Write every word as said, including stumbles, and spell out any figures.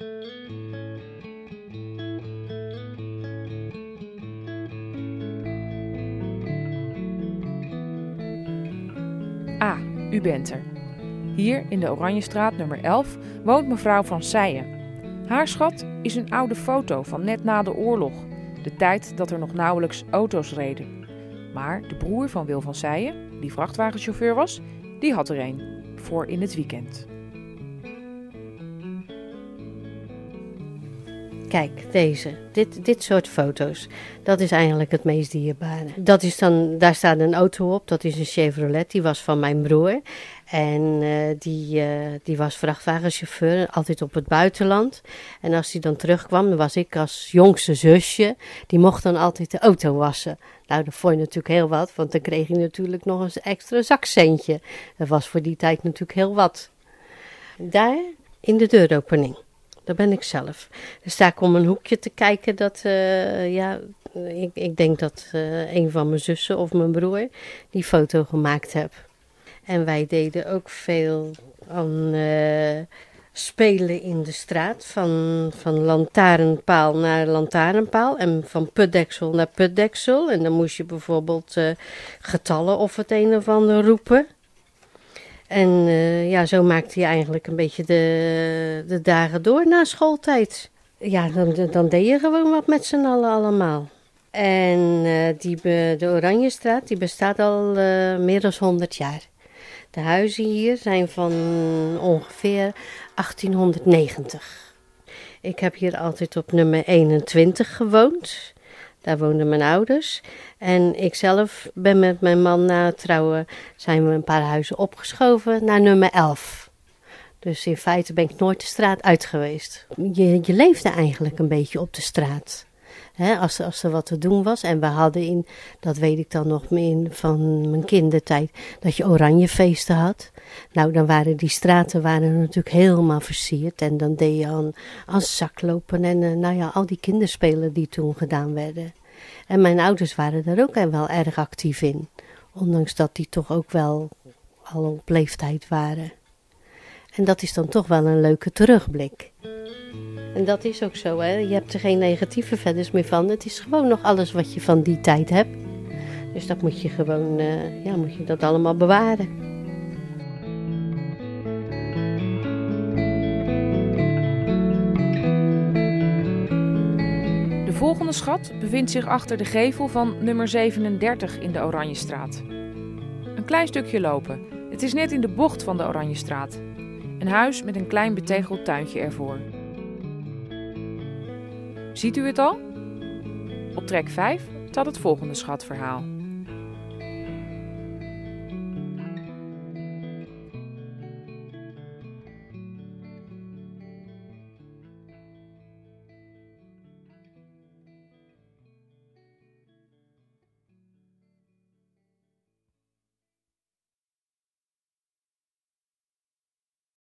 Ah, u bent er. Hier in de Oranjestraat nummer elf woont mevrouw van Seijen. Haar schat is een oude foto van net na de oorlog, de tijd dat er nog nauwelijks auto's reden. Maar de broer van Wil van Seijen, die vrachtwagenchauffeur was, die had er een, voor in het weekend. Kijk, deze. Dit, dit soort foto's. Dat is eigenlijk het meest dierbare. Dat is dan, daar staat een auto op. Dat is een Chevrolet. Die was van mijn broer. En uh, die, uh, die was vrachtwagenchauffeur. Altijd op het buitenland. En als hij dan terugkwam, dan was ik als jongste zusje. Die mocht dan altijd de auto wassen. Nou, dat vond je natuurlijk heel wat. Want dan kreeg je natuurlijk nog een extra zakcentje. Dat was voor die tijd natuurlijk heel wat. Daar in de deuropening. Dat ben ik zelf. Dan sta ik om een hoekje te kijken dat, uh, ja, ik, ik denk dat uh, een van mijn zussen of mijn broer die foto gemaakt heeft. En wij deden ook veel aan uh, spelen in de straat, van, van lantaarnpaal naar lantaarnpaal en van putdeksel naar putdeksel. En dan moest je bijvoorbeeld uh, getallen of het een of ander roepen. En uh, ja, zo maakte je eigenlijk een beetje de, de dagen door na schooltijd. Ja, dan, dan deed je gewoon wat met z'n allen allemaal. En uh, die, de Oranjestraat, die bestaat al uh, meer dan honderd jaar. De huizen hier zijn van ongeveer achttienhonderdnegentig. Ik heb hier altijd op nummer eenentwintig gewoond. Daar woonden mijn ouders. En ik zelf ben met mijn man na het trouwen, zijn we een paar huizen opgeschoven naar nummer elf. Dus in feite ben ik nooit de straat uit geweest. Je, je leefde eigenlijk een beetje op de straat. He, als, als er wat te doen was. En we hadden in, dat weet ik dan nog meer van mijn kindertijd, dat je oranjefeesten had. Nou, dan waren die straten waren natuurlijk helemaal versierd. En dan deed je aan, aan zaklopen en uh, nou ja, al die kinderspelen die toen gedaan werden. En mijn ouders waren daar ook wel erg actief in. Ondanks dat die toch ook wel al op leeftijd waren. En dat is dan toch wel een leuke terugblik. En dat is ook zo, hè. Je hebt er geen negatieve verders meer van. Het is gewoon nog alles wat je van die tijd hebt. Dus dat moet je gewoon, uh, ja, moet je dat allemaal bewaren. De volgende schat bevindt zich achter de gevel van nummer zevenendertig in de Oranjestraat. Een klein stukje lopen. Het is net in de bocht van de Oranjestraat. Een huis met een klein betegeld tuintje ervoor. Ziet u het al? Op trek vijf staat het volgende schatverhaal.